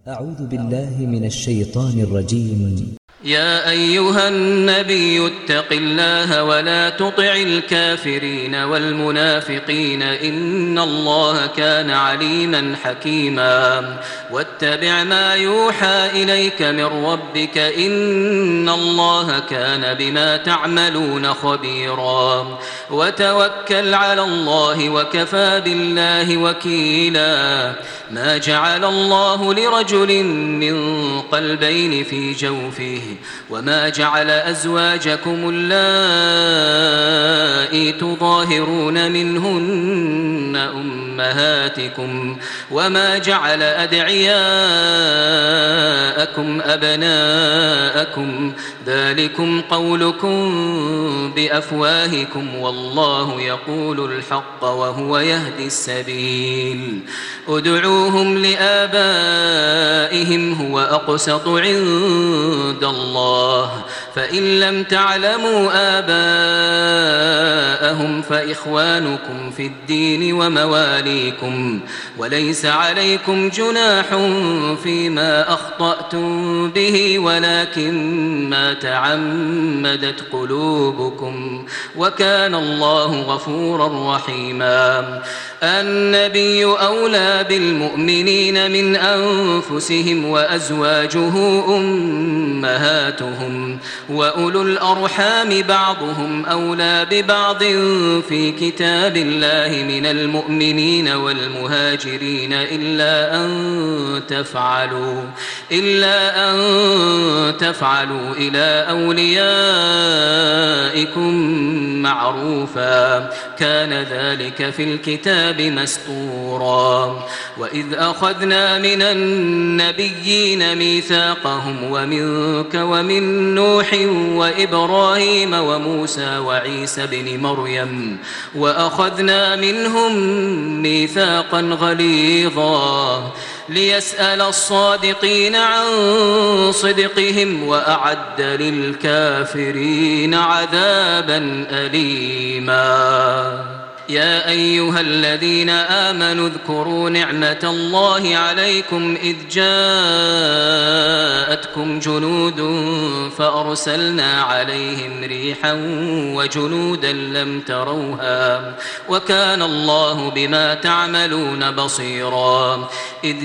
أعوذ بالله من الشيطان الرجيم. يا أيها النبي اتق الله ولا تطع الكافرين والمنافقين إن الله كان عليما حكيما واتبع ما يوحى إليك من ربك إن الله كان بما تعملون خبيرا وتوكل على الله وكفى بالله وكيلا ما جعل الله لرجل من قلبين في جوفه وما جعل أزواجكم اللائي تظاهرون منهن أمهاتكم وما جعل أدعياءكم أبناءكم ذلكم قولكم بأفواهكم والله يقول الحق وهو يهدي السبيل ادعوهم لآبائهم هو أقسط عند الله فإن لم تعلموا آباءهم فإخوانكم في الدين ومواليكم وليس عليكم جناح فيما أخطأتم به ولكن ما تعمدت قلوبكم وكان الله غفورا رحيما النبي أولى بالمؤمنين من أنفسهم وأزواجه أمهاتهم وأولو الأرحام بعضهم أولى ببعض في كتاب الله من المؤمنين والمهاجرين إلا أن تفعلوا إلى أوليائكم معروفا كان ذلك في الكتاب مسطورا وإذ أخذنا من النبيين ميثاقهم ومنك ومن نوح وإبراهيم وموسى وعيسى بن مريم وأخذنا منهم ميثاقا غليظا ليسأل الصادقين عن صدقهم وأعد للكافرين عذابا أليما يا أيها الذين آمنوا اذكروا نعمة الله عليكم إذ جاءتكم جنود فأرسلنا عليهم ريحا وجنودا لم تروها وكان الله بما تعملون بصيرا إذ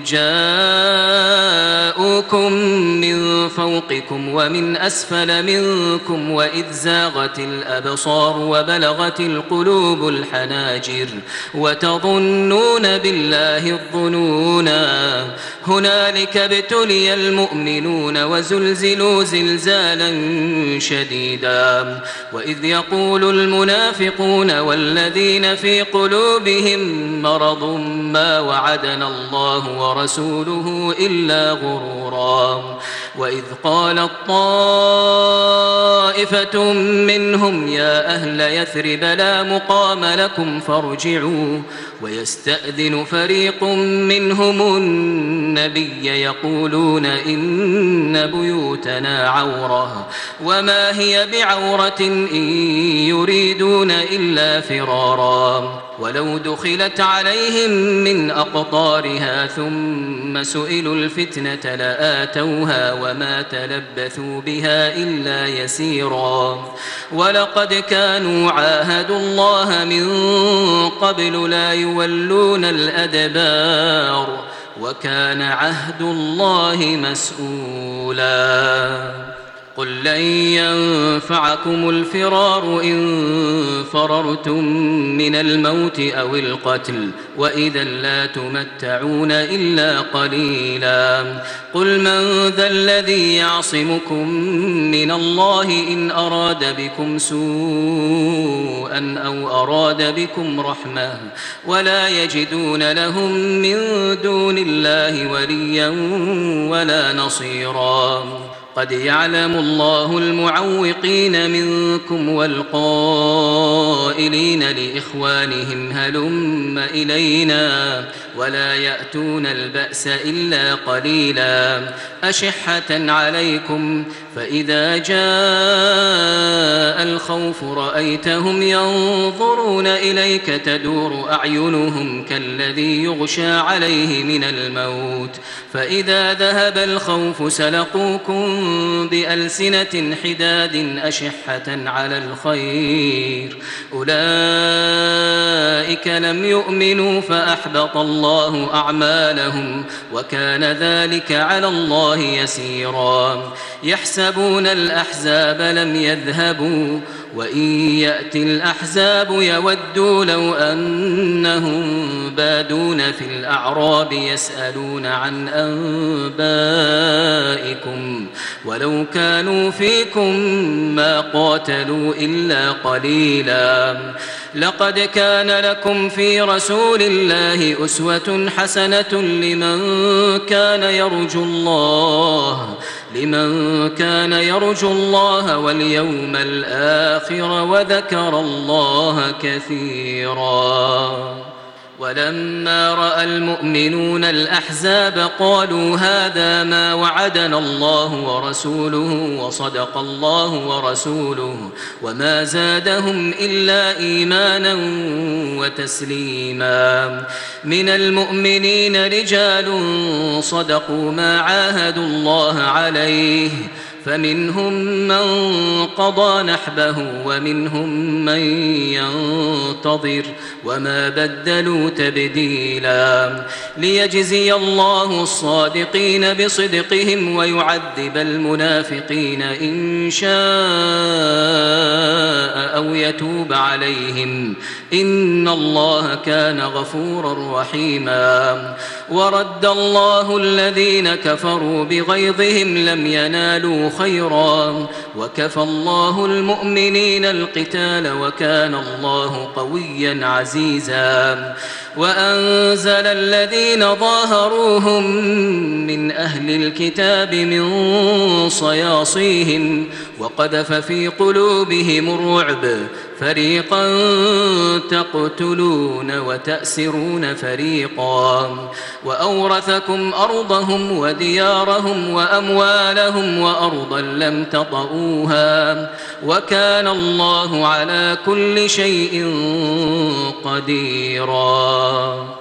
جاءوكم من فوقكم ومن أسفل منكم وإذ زاغت الأبصار وبلغت القلوب الحناجر وتظنون بالله الظنونا هنالك ابتلي المؤمنون وزلزلوا زلزالا شديدا وإذ يقول المنافقون والذين في قلوبهم مرض ما وعدنا الله ورسوله إلا غرورا وإذ قالت طائفة منهم يا أهل يثرب لا مقام لكم فارجعوا ويستأذن فريق منهم النبي يقولون إن بيوتنا عورة وما هي بعورة إن يريدون إلا فرارا ولو دخلت عليهم من أقطارها ثم سئلوا الفتنة لآتوها وما تلبثوا بها إلا يسيرا ولقد كانوا عاهدوا الله من قبل لا يولون الأدبار وكان عهد الله مسؤولا قل لن ينفعكم الفرار إن فررتم من الموت أو القتل وإذا لا تمتعون إلا قليلا قل من ذا الذي يعصمكم من الله إن أراد بكم سوءا أو أراد بكم رحمة ولا يجدون لهم من دون الله وليا ولا نصيرا قد يعلم الله المعوقين منكم والقائلين لإخوانهم هلم إلينا ولا يأتون البأس إلا قليلا أشحة عليكم فإذا جاء الخوف رأيتهم ينظرون إليك تدور أعينهم كالذي يغشى عليه من الموت فإذا ذهب الخوف سلقوكم بألسنة حداد أشحة على الخير أولئك لم يؤمنوا فأحبط الله أعمالهم وكان ذلك على الله يسيرا يحسبون الأحزاب لم يذهبوا وإن يأتي الأحزاب يودوا لو أنهم بادون في الأعراب يسألون عن أنبائكم ولو كانوا فيكم ما قاتلوا إلا قليلا لقد كان لكم في رسول الله أسوة حسنة لمن كان يرجو الله واليوم الآخر وذكر الله كثيرا ولما رأى المؤمنون الأحزاب قالوا هذا ما وعدنا الله ورسوله وصدق الله ورسوله وما زادهم إلا إيمانا وتسليما من المؤمنين رجال صدقوا ما عاهدوا الله عليه فمنهم من قضى نحبه ومنهم من ينتظر وما بدلوا تبديلا ليجزي الله الصادقين بصدقهم ويعذب المنافقين إن شاء أو يتوب عليهم إن الله كان غفورا رحيما ورد الله الذين كفروا بغيظهم لم ينالوا خيرا وكفى الله المؤمنين القتال وكان الله قويا عزيزا وأنزل الذين ظاهروهم من أهل الكتاب من صياصيهم وقذف في قلوبهم الرعب فريقا تقتلون وتأسرون فريقا وأورثكم أرضهم وديارهم وأموالهم وأرضا لم تطئوها وكان الله على كل شيء قديرا